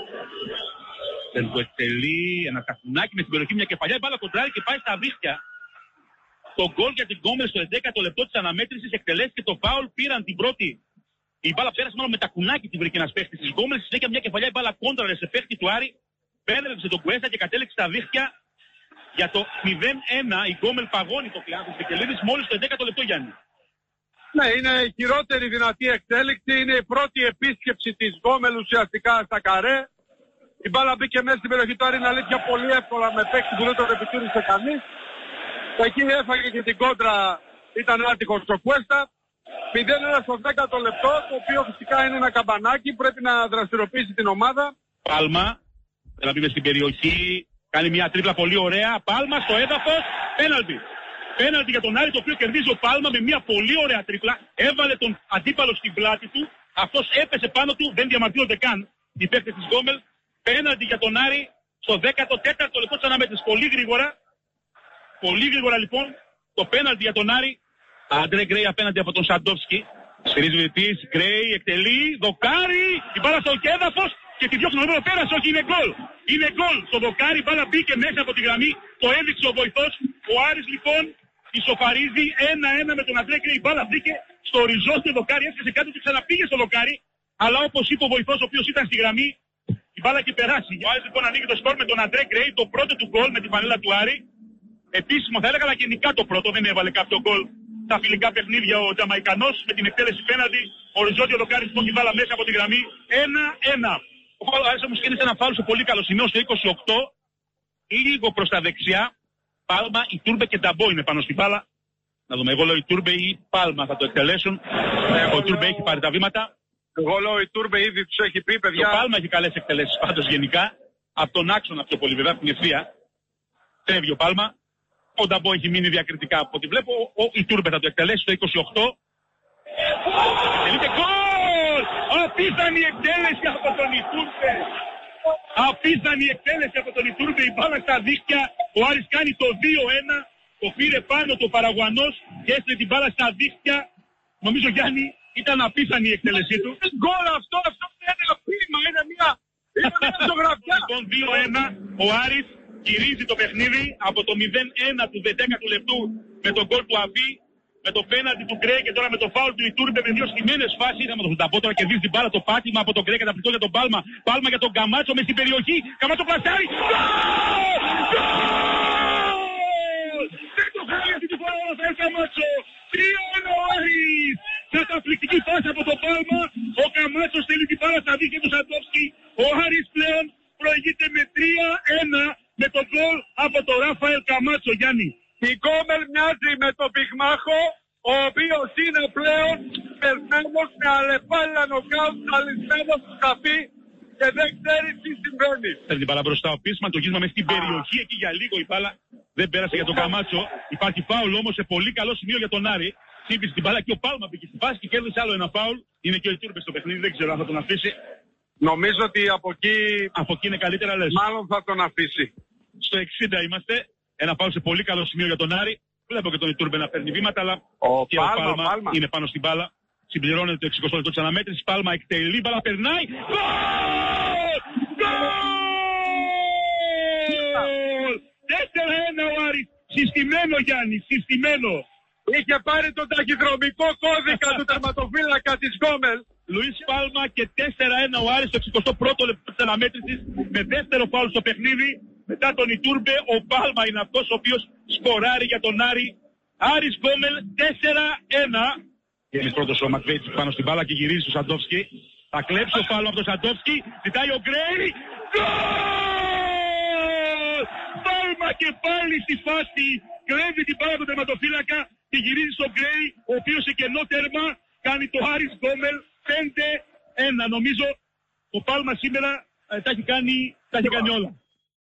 Δεν το εκτελεί, ένα καφουνάκι με την περιοχή, μια κεφαλιά, η μπάλα κοντράρει και πάει στα δίχτυα. Το γκολ για την Γκόμελ στο 11ο λεπτό της αναμέτρησης εκτελέστηκε το φάουλ, πήραν την πρώτη. Η μπάλα πέρασε μάλλον με τα κουνάκι, την βρήκε ένας παίχτης της Γκόμελ. Στη συνέχεια μια κεφαλιά, η μπάλα κόντραρε σε παίχτη του Άρη. Πέρασε τον Κουέστα και κατέληξε στα δίχτυα για το 0-1. Η Γκόμελ παγώνει το κλάδο της Βικελίδης μόλις το 11ο λεπτό, Γιάννη. Ναι, είναι η χειρότερη δυνατή εξέλιξη. Είναι η πρώτη επίσκεψη της Γκόμελ ουσιαστικά στα καρέ. Η μπάλα μπήκε μέσα στην περιοχή του Άρη, είναι αλήθεια, πολύ εύκολα με παίκτη που δεν τον επιτήρησε κανείς. Εκεί έφαγε και την κόντρα, ήταν άτυχος στο Κουέστα. 0-1 στο 10ο λεπτό, το οποίο φυσικά είναι ένα καμπανάκι, πρέπει να δραστηριοποιήσει την ομάδα. Πάλμα, να μπει στην περιοχή, κάνει μια τρίπλα πολύ ωραία. Πάλμα στο έδαφος, πέναλτι. Πέναλτι για τον Άρη, το οποίο κερδίζει ο Πάλμα με μια πολύ ωραία τρίπλα. Έβαλε τον αντίπαλο στην πλάτη του. Αυτός έπεσε πάνω του, δεν διαμαρτύρονται καν οι παίκτες της Γκόμελ. Πέναλτι για τον Άρη στο 14ο λεπτό της αναμέτρησης. Πολύ γρήγορα. Πολύ γρήγορα λοιπόν το πέναλτι για τον Άρη. Αντρέ Γκρέι απέναντι από τον Σαντόφσκι. Σφυρίζει ο διαιτητής, Γκρέι εκτελεί, δοκάρι, η μπάλα στο έδαφος και τη διώχνει ο πέρασε, όχι, είναι γκολ. Είναι γκολ. Στο δοκάρι η μπάλα μπήκε μέσα από τη γραμμή, το έδειξε ο βοηθός. Ο Άρης λοιπόν ισοφαρίζει 1-1 με τον Αντρέ Γκρέι. Η μπάλα μπήκε στο οριζόντιο δοκάρι, έφτασε κάτω και ξαναπήγε στο δοκάρι. Αλλά όπως είπε ο βοηθός, ο οποίος ήταν στη γραμμή, η μπάλα και περάσει. Ο Άρης λοιπόν ανοίγει το σκορ με τον Αντρέ Γκρέι, το πρώτο του γκολ με τη φανέλα του Άρη. Επίσημο θα έλεγα, αλλά γενικά το πρώτο, δεν έβαλε κάποιο γκολ στα φιλικά παιχνίδια ο Τζαμαϊκανός με την εκτέλεση πέναντι. Οριζόντιο δοκάρι που έχει βάλα μέσα από τη γραμμή. 1-1. Ο Άρης όμως κίνησε ένα φάουλ σε πολύ καλό σημείο στο 28. Λίγο προς τα δεξιά. Πάλμα, η Τούρμπε και Νταμπό είναι πάνω στην μπάλα. Να δούμε, εγώ λέω η Τούρμπε ή η Πάλμα θα το εκτελέσουν. Ο Τούρμπε έχει πάρει τα βήματα. Εγώ λέω η Τούρμπε ήδη τους έχει πει, παιδιά. Ο Πάλμα έχει καλές εκτελέσεις πάντως γενικά. Από τον άξονα πιο πολύ βέβαια, από την ευθεία. Φεύγει ο Πάλμα. Ο Νταμπό έχει μείνει διακριτικά από ό,τι βλέπω. Η Τούρμπε θα το εκτελέσει στο 28. Τελείται γκολ! Απίθανη εκτέλεση από τον Ιτούρμπε. Απίθανη εκτέλεση από τον Ιτούρμπε. Η μπάλα στα δίχτυα. Ο Άρης κάνει το 2-1. Το πήρε πάνω το Παραγουανός και έστειλε την μπάλα στα δίχτυα. Νομίζω, Γιάννη, ήταν απίθανη η εκτέλεσή του. Γκολ αυτό είναι ένα πείμα, είναι μια ζωγραφιά. Λοιπόν, 2-1. Ο Άρης γυρίζει το παιχνίδι από το 0-1 του 10ου λεπτού με τον γκολ του Αβί, με το πέναντι του Γκρέι και τώρα με το φάουλ του Ιτούρμπε με δύο στιμένες φάσεις. Είδαμε τον Νταμπό τώρα κερδίζει την μπάλα, το πάτημα από τον Γκρέι καταπληκτικό για τον Πάλμα. Πάλμα για τον Καμάτσο με στην περιοχή. Καμάτσο πλασάρι. Δεν το χάνει αυτή τη φορά ο Ραφαέλ Καμάτσο. 3-1 ο Άρης. Καταπληκτική φάση από τον Πάλμα. Ο Καμάτσο στέλνει την μπάλα στα δίχτυα του Σαντόφσκι. Ο Άρης πλέον προηγείται με 3-1 με τον γκολ από τον Ραφαέλ Καμάτσο, Γιάννη. Η Γκόμελ μοιάζει με τον Πυγμάχο, ο οποίος είναι πλέον περμένος με αλλεπάλληλα νοκάουτ, αλυσμένος στο σκαφί και δεν ξέρει τι συμβαίνει. Θέλει την μπάλα μπροστά ο Πίσμαν, το γύρισμα μέσα στην περιοχή, εκεί για λίγο η μπάλα δεν πέρασε για τον Καμάτσο. Υπάρχει φάουλ όμως σε πολύ καλό σημείο για τον Άρη. Σύμπησε την μπάλα και ο Πάλμα πήγε στην φάση και κέρδισε άλλο ένα φάουλ. Είναι και ο Ιτούρμπε στο παιχνίδι, δεν ξέρω αν θα τον αφήσει. Νομίζω ότι από εκεί είναι καλύτερα, λες. Μάλλον θα τον αφήσει. Στο 60 είμαστε. Ένα φάουλ σε πολύ καλό σημείο για τον Άρη. Βλέπω και τον Ιτούρμπε να παίρνει βήματα, αλλά ο Πάλμα είναι πάνω στην μπάλα. Συμπληρώνεται το 60 λεπτό της αναμέτρησης. Πάλμα εκτελεί, μπάλα περνάει. Γκολ! Γκολ! 4-1 ο Άρης. Συστημένο, Γιάννη, συστημένο. Είχε πάρει τον ταχυδρομικό κώδικα του τερματοφύλακα της Γκόμελ. Λουίς Πάλμα και 4-1 ο Άρης στο 61ο λεπτό της αναμέτρησης με δεύτερο φάουλ στο παιχνίδι. Μετά τον Ιτούρμπε, ο Πάλμα είναι αυτός ο οποίος σκοράρει για τον Άρη. Άρης Γκόμελ 4-1. Βγαίνει πρώτος ο Μακβέιτς πάνω στην μπάλα και γυρίζει στο Σαντόφσκι. Θα κλέψει ο Πάλμα από τον Σαντόφσκι. Ζητάει ο Γκρέι. Γκολ! Πάλμα και πάλι στη φάση. Κλέβει την μπάλα από τον τερματοφύλακα και γυρίζει στον Γκρέι, ο οποίος σε κενό τέρμα κάνει το Άρης Γκόμελ 5-1. Νομίζω ο Πάλμα σήμερα τα έχει κάνει όλα.